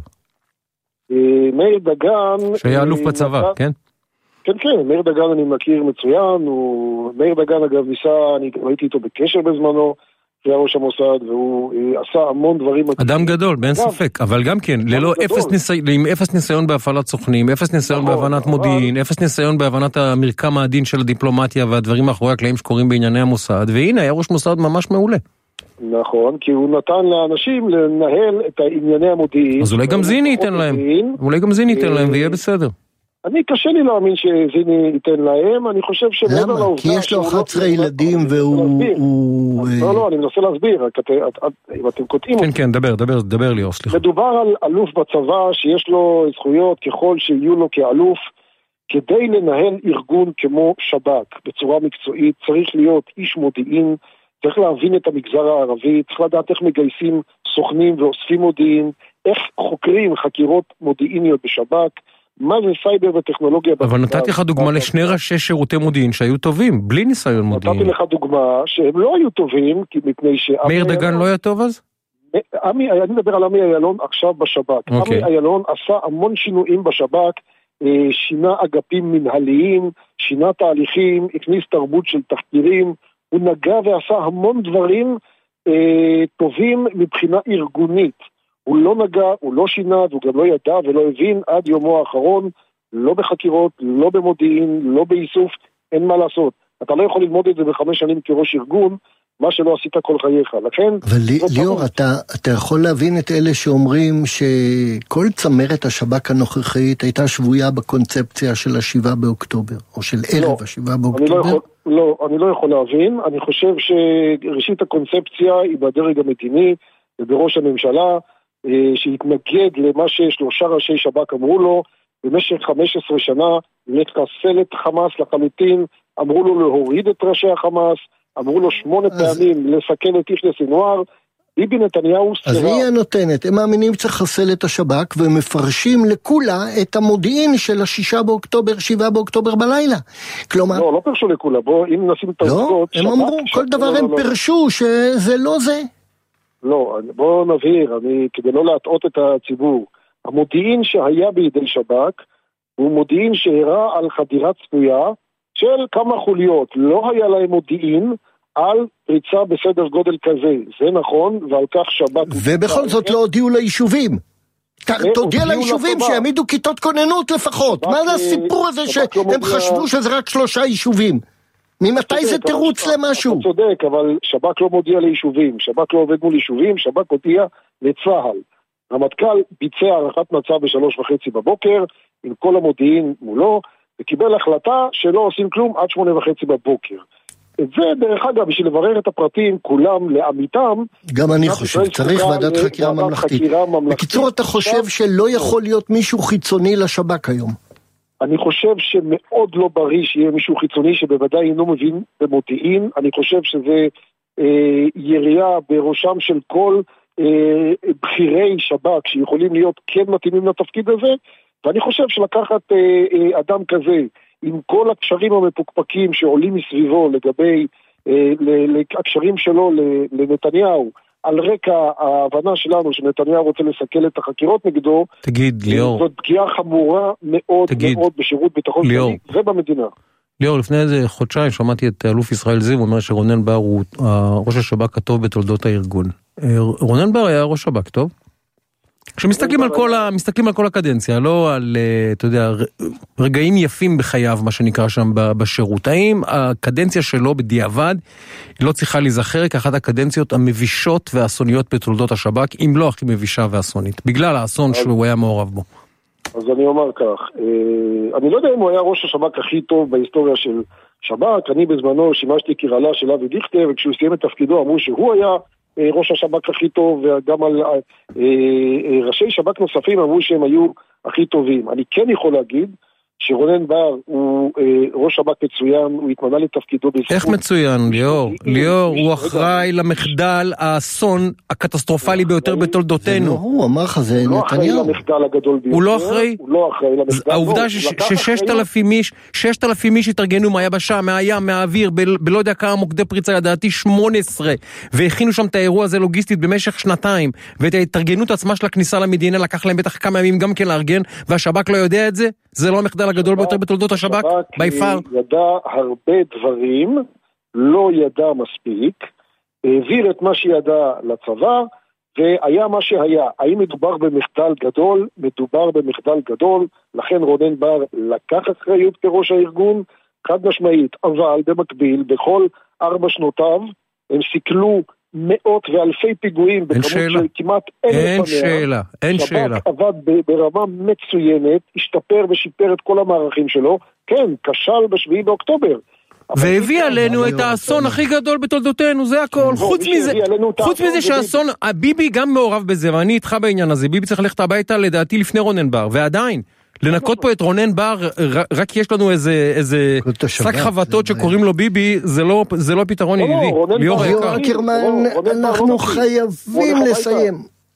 מאיר דגן... שהיה אלוף בצבא, כן? כן, כן, מאיר דגן אני מכיר מצוין, מאיר דגן אגב ניסה, אני הייתי איתו בקשר בזמנו, זה היה ראש המוסד, והוא עשה המון דברים... אדם גדול, באין ספק, אבל גם כן, ללא אפס ניסיון בהפעלת סוכנים, אפס ניסיון בהבנת מודיעין, אפס ניסיון בהבנת המרקם העדין של הדיפלומטיה והדברים מאחורי הקלעים שקורים בענייני המוסד, והנה, היה ראש מוסד ממש מעולה. נכון, כי הוא נתן לאנשים לנהל את ענייני המודיעין. אז אולי גם זיני ייתן להם, אולי גם זיני ייתן להם ויהיה בסדר. אני קשה לי להאמין שזיני ייתן להם, אני חושב שמעבר לעובדה... למה? כי יש לו אחת עשרה ילדים והוא... לא, לא, אני מנסה להסביר, אם אתם קוטעים... כן, כן, דבר, דבר, דבר לי, סליחה. מדובר על אלוף בצבא שיש לו זכויות ככל שיהיו לו כאלוף, כדי לנהל ארגון כמו שב"כ בצורה מקצועית, צריך להיות איש מודיעין, צריך להבין את המגזר הערבי, צריך לדעת איך מגייסים סוכנים ואוספים מודיעין, איך חוקרים חקירות מודיעיניות בשב"כ, מה זה סייבר וטכנולוגיה. אבל נתתי לך דוגמה לשני ראשי שירותי מודיעין שהיו טובים, בלי ניסיון מודיעין. נתתי לך דוגמה שהם לא היו טובים, מפני ש... מאיר דגן לא היה טוב אז? אני מדבר על עמי אילון עכשיו בשב"כ. עמי אילון עשה המון שינויים בשב"כ, שינה אגפים מנהליים, שינה תהליכים, הכניס תרבות של תחקירים, הוא נגע ועשה המון דברים טובים מבחינה ארגונית. הוא לא נגע, הוא לא שינה, והוא גם לא ידע ולא הבין עד יומו האחרון לא בחקירות, לא במודיעין, לא באיסוף, אין מה לעשות. אתה לא יכול ללמוד את זה בחמש שנים כראש ארגון, מה שלא עשית כל חייך. לכן... וליאור, אתה, אתה יכול להבין את אלה שאומרים שכל צמרת השב"כ הנוכחית הייתה שבויה בקונספציה של השבעה באוקטובר, או של ערב לא, השבעה באוקטובר? אני לא, יכול, לא, אני לא יכול להבין. אני חושב שראשית הקונספציה היא בדרג המדיני, ובראש הממשלה, שהתנגד למה ששלושה ראשי שב"כ אמרו לו, במשך חמש עשרה שנה לחסל את חמאס לחלוטין, אמרו לו להוריד את ראשי החמאס, אמרו לו שמונה אז... פעמים לסכן את יחיא סנוואר, ביבי נתניהו סרה. אז היא הנותנת, הם מאמינים צריך לחסל את השב"כ, והם מפרשים לכולה את המודיעין של השישה באוקטובר, שבעה באוקטובר בלילה. כלומר... לא, לא פרשו לכולה, בוא, אם נשים את העובדות... לא, הם שבק, אמרו, שבק, כל דבר לא, הם לא, פרשו לא. שזה לא זה. לא, בוא נבהיר, אני, כדי לא להטעות את הציבור, המודיעין שהיה בידי שב"כ, הוא מודיעין שהראה על חדירה צפויה, של כמה חוליות, לא היה להם מודיעין על פריצה בסדר גודל כזה, זה נכון, ועל כך שב"כ... ובכל זאת לא הודיעו ליישובים. תודיע ליישובים שיעמידו כיתות כוננות לפחות. מה זה הסיפור הזה שהם חשבו שזה רק שלושה יישובים? ממתי זה תירוץ למשהו? אתה צודק, אבל שב"כ לא מודיע ליישובים, שב"כ לא עובד מול יישובים, שב"כ מודיע לצה"ל. המטכ"ל ביצע הערכת מצב בשלוש וחצי בבוקר, עם כל המודיעין מולו, וקיבל החלטה שלא עושים כלום עד שמונה וחצי בבוקר. את זה, דרך אגב, בשביל לברר את הפרטים, כולם לאמיתם... גם אני חושב, צריך ועדת חקירה ממלכתית. בקיצור, אתה חושב שלא יכול להיות מישהו חיצוני לשב"כ היום? אני חושב שמאוד לא בריא שיהיה מישהו חיצוני שבוודאי אינו מבין במודיעין. אני חושב שזה אה, ירייה בראשם של כל אה, בחירי שב"כ שיכולים להיות כן מתאימים לתפקיד הזה, ואני חושב שלקחת אה, אה, אדם כזה עם כל הקשרים המפוקפקים שעולים מסביבו לגבי אה, הקשרים שלו לנתניהו, על רקע ההבנה שלנו שנתניהו רוצה לסכל את החקירות נגדו, תגיד, ליאור. זאת פגיעה חמורה מאוד תגיד, מאוד בשירות ביטחון כללי ובמדינה. ליאור, לפני איזה חודשיים שמעתי את אלוף ישראל זיו, הוא אומר שרונן בר הוא ראש השב"כ הטוב בתולדות הארגון. רונן בר היה ראש שב"כ טוב? כשמסתכלים על כל ה... מסתכלים על כל הקדנציה, לא על, אתה יודע, רגעים יפים בחייו, מה שנקרא שם בשירות. האם הקדנציה שלו בדיעבד לא צריכה להיזכר כאחת הקדנציות המבישות והאסוניות בתולדות השב"כ, אם לא הכי מבישה ואסונית, בגלל האסון שהוא היה מעורב בו? אז אני אומר כך, אני לא יודע אם הוא היה ראש השב"כ הכי טוב בהיסטוריה של שב"כ, אני בזמנו שימשתי כרעלה של אבי דיכטר, וכשהוא סיים את תפקידו אמרו שהוא היה ראש השב"כ הכי טוב, וגם על ראשי שב"כ נוספים אמרו שהם היו הכי טובים. אני כן יכול להגיד שרונן בר הוא ראש שב"כ מצוין, הוא התמנה לתפקידו בזכות. איך מצוין, ליאור? ליאור, הוא אחראי למחדל, האסון הקטסטרופלי ביותר בתולדותינו. הוא אמר לך, זה נתניהו. הוא לא אחראי למחדל הגדול ביותר. הוא לא אחראי? הוא לא אחראי למחדל. העובדה שששת אלפים איש, ששת אלפים איש התארגנו מהיבשה, מהים, מהאוויר, בלא יודע כמה מוקדי פריצה, ידעתי שמונה עשרה, והכינו שם את האירוע הזה לוגיסטית במשך שנתיים, ואת ההתארגנות עצמה של הכניסה למדינה לקח להם בטח כמה ימים גם כן לארגן, והשב"כ לא יודע את זה? זה לא המחדל הגדול ביותר בתולדות השב"כ? ביפר? ידע הרבה דברים, לא ידע מספיק, העביר את מה שידע לצבא, והיה מה שהיה. האם מדובר במחדל גדול? מדובר במחדל גדול, לכן רונן בר לקח אחריות כראש הארגון, חד משמעית, אבל במקביל, בכל ארבע שנותיו, הם סיכלו מאות ואלפי פיגועים בכמות של כמעט אלף המאה. אין שאלה, אין שאלה. שב"כ עבד ברמה מצוינת, השתפר ושיפר את כל המערכים שלו, כן, כשל בשביעי באוקטובר. והביא עלינו את האסון הכי גדול בתולדותינו, זה הכל. חוץ מזה, חוץ מזה שהאסון, ביבי גם מעורב בזה, ואני איתך בעניין הזה, ביבי צריך ללכת הביתה לדעתי לפני רונן בר, ועדיין, לנקות פה את רונן בר, רק יש לנו איזה, איזה שק חבטות שקוראים לו ביבי, זה לא, זה לא פתרון ידידי. ליאור אקרמן, אנחנו חייבים לסיים.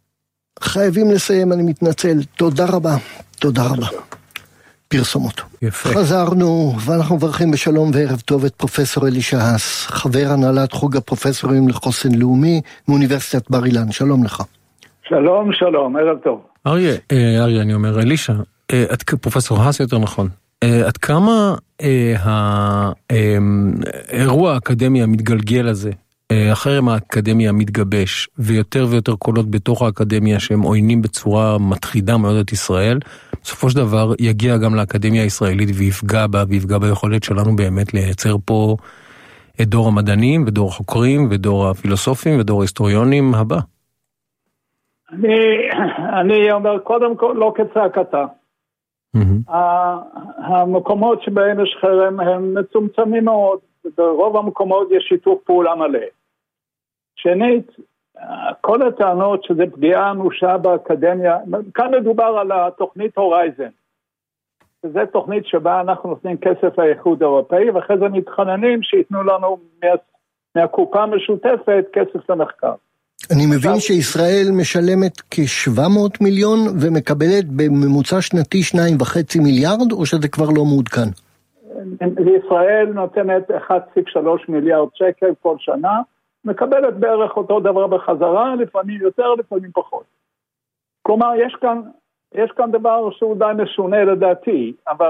חייבים לסיים, אני מתנצל. תודה רבה. תודה רבה. פרסומות. יפה. חזרנו, ואנחנו מברכים בשלום וערב טוב את פרופסור אלישע האס, חבר הנהלת חוג הפרופסורים לחוסן לאומי מאוניברסיטת בר אילן. שלום לך. שלום, שלום, ערב טוב. אריה, אריה, אני אומר, אלישע, פרופסור האס יותר נכון, עד כמה האירוע האקדמי המתגלגל הזה החרם האקדמי המתגבש, ויותר ויותר קולות בתוך האקדמיה שהם עוינים בצורה מטחידה מאוד את ישראל, בסופו של דבר יגיע גם לאקדמיה הישראלית ויפגע בה, ויפגע ביכולת שלנו באמת לייצר פה את דור המדענים ודור החוקרים ודור הפילוסופים ודור ההיסטוריונים הבא. אני, אני אומר קודם כל לא כצעקתה. Mm-hmm. המקומות שבהם יש חרם הם מצומצמים מאוד, ברוב המקומות יש שיתוף פעולה מלא. שנית, כל הטענות שזה פגיעה אנושה באקדמיה, כאן מדובר על התוכנית הורייזן, שזו תוכנית שבה אנחנו נותנים כסף לאיחוד האירופאי, ואחרי זה מתחננים שיתנו לנו מה, מהקופה המשותפת כסף למחקר. אני מבין שישראל משלמת כ-שבע מאות מיליון ומקבלת בממוצע שנתי שניים וחצי מיליארד, או שזה כבר לא מעודכן? ישראל נותנת אחד נקודה שלוש מיליארד שקל כל שנה, מקבלת בערך אותו דבר בחזרה, לפעמים יותר, לפעמים פחות. כלומר, יש כאן, יש כאן דבר שהוא די משונה לדעתי, אבל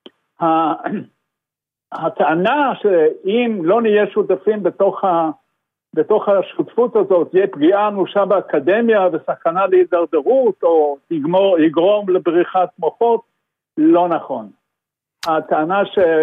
הטענה שאם לא נהיה שותפים בתוך ה... בתוך השותפות הזאת יהיה פגיעה אנושה באקדמיה וסכנה להידרדרות או יגמור, יגרום לבריחת מוחות, לא נכון. הטענה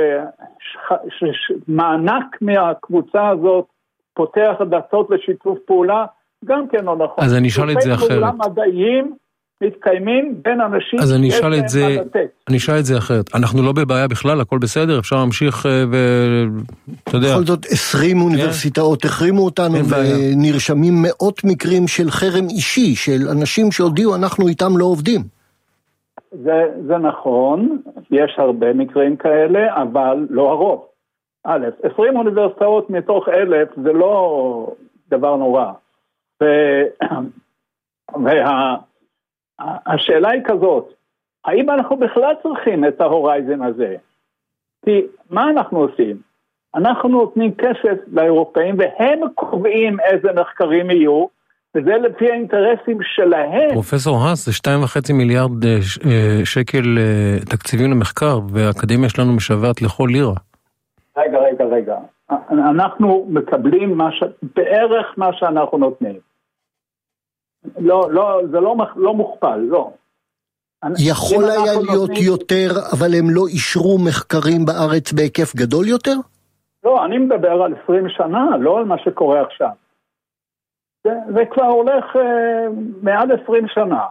שמענק מהקבוצה הזאת פותח דלתות לשיתוף פעולה, גם כן לא נכון. אז אני אשאל את זה אחרת. פעולה מדעיים מתקיימים בין אנשים אז אני אשאל את זה, אני אשאל את זה אחרת. אנחנו לא בבעיה בכלל, הכל בסדר, אפשר להמשיך ו... אתה יודע. בכל זאת עשרים אוניברסיטאות החרימו אותנו ונרשמים מאות מקרים של חרם אישי, של אנשים שהודיעו אנחנו איתם לא עובדים. זה, זה נכון, יש הרבה מקרים כאלה, אבל לא הרוב. א', עשרים אוניברסיטאות מתוך אלף זה לא דבר נורא. ו... וה... השאלה היא כזאת, האם אנחנו בכלל צריכים את ההורייזן הזה? כי מה אנחנו עושים? אנחנו נותנים כסף לאירופאים והם קובעים איזה מחקרים יהיו, וזה לפי האינטרסים שלהם. פרופסור האס, זה שתיים וחצי מיליארד שקל תקציבים למחקר, והאקדמיה שלנו משוועת לכל לירה. רגע, רגע, רגע. אנחנו מקבלים מה ש... בערך מה שאנחנו נותנים. לא, לא, זה לא, לא מוכפל, לא. יכול היה להיות נותנים... יותר, אבל הם לא אישרו מחקרים בארץ בהיקף גדול יותר? לא, אני מדבר על עשרים שנה, לא על מה שקורה עכשיו. זה, זה כבר הולך אה, מעל עשרים שנה.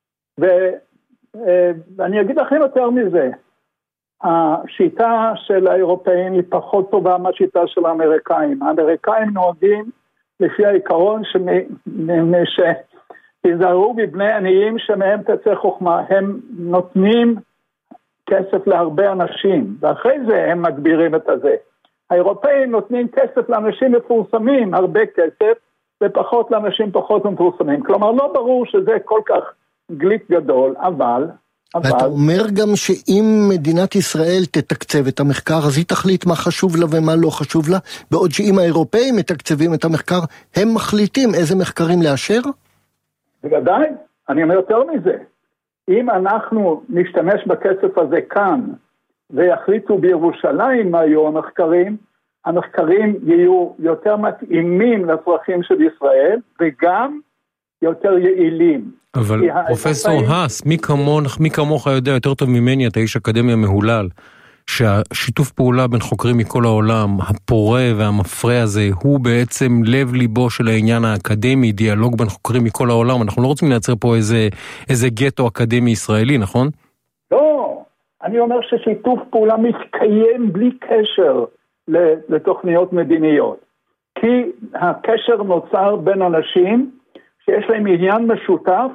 ואני אה, אגיד לכם יותר מזה. השיטה של האירופאים היא פחות טובה מהשיטה של האמריקאים. האמריקאים נוהגים לפי העיקרון ש... תזהרו בבני עניים שמהם תצא חוכמה, הם נותנים כסף להרבה אנשים, ואחרי זה הם מגבירים את הזה. האירופאים נותנים כסף לאנשים מפורסמים, הרבה כסף, ופחות לאנשים פחות מפורסמים. כלומר, לא ברור שזה כל כך גליק גדול, אבל... ואתה אבל... אומר גם שאם מדינת ישראל תתקצב את המחקר, אז היא תחליט מה חשוב לה ומה לא חשוב לה, בעוד שאם האירופאים מתקצבים את המחקר, הם מחליטים איזה מחקרים לאשר? בוודאי, אני אומר יותר מזה. אם אנחנו נשתמש בכסף הזה כאן, ויחליטו בירושלים מה יהיו המחקרים, המחקרים יהיו יותר מתאימים לצרכים של ישראל, וגם יותר יעילים. אבל פרופסור האס, מי כמוך, מי כמוך יודע יותר טוב ממני, אתה איש אקדמיה מהולל, שהשיתוף פעולה בין חוקרים מכל העולם, הפורה והמפרה הזה, הוא בעצם לב ליבו של העניין האקדמי, דיאלוג בין חוקרים מכל העולם. אנחנו לא רוצים לייצר פה איזה, איזה גטו אקדמי ישראלי, נכון? לא, אני אומר ששיתוף פעולה מתקיים בלי קשר לתוכניות מדיניות. כי הקשר נוצר בין אנשים שיש להם עניין משותף,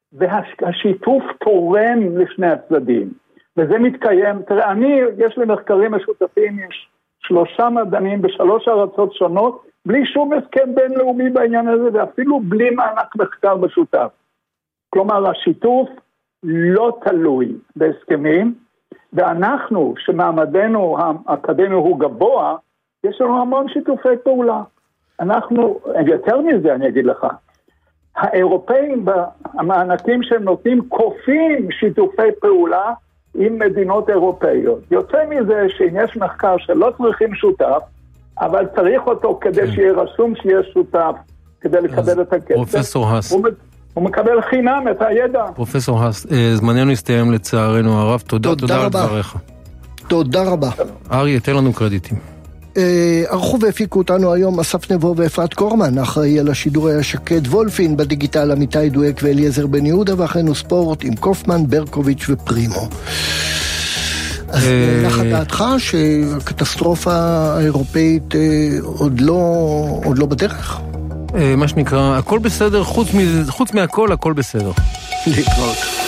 והשיתוף תורם לשני הצדדים. וזה מתקיים, תראה, אני, יש לי מחקרים משותפים עם שלושה מדענים בשלוש ארצות שונות, בלי שום הסכם בינלאומי בעניין הזה, ואפילו בלי מענק מחקר משותף. כלומר, השיתוף לא תלוי בהסכמים, ואנחנו, שמעמדנו האקדמי הוא גבוה, יש לנו המון שיתופי פעולה. אנחנו, יותר מזה אני אגיד לך, האירופאים במענקים שהם נותנים כופים שיתופי פעולה עם מדינות אירופאיות. יוצא מזה שאם יש מחקר שלא צריכים שותף, אבל צריך אותו כדי שיהיה רשום שיהיה שותף, כדי לקבל את הכסף. פרופסור האס. הוא, הוא מקבל חינם את הידע. פרופסור האס, זמננו הסתיים לצערנו הרב, תודה, תודה, תודה על דבריך. תודה רבה. אריה, תן לנו קרדיטים. ערכו והפיקו אותנו היום אסף נבו ואפרת קורמן, אחראי על השידור היה שקד וולפין, בדיגיטל עמיתי דואק ואליעזר בן יהודה, ואחרינו ספורט עם קופמן, ברקוביץ' ופרימו. אז נחה דעתך שהקטסטרופה האירופאית עוד לא בדרך? מה שנקרא, הכל בסדר, חוץ מהכל, הכל בסדר. להתראות.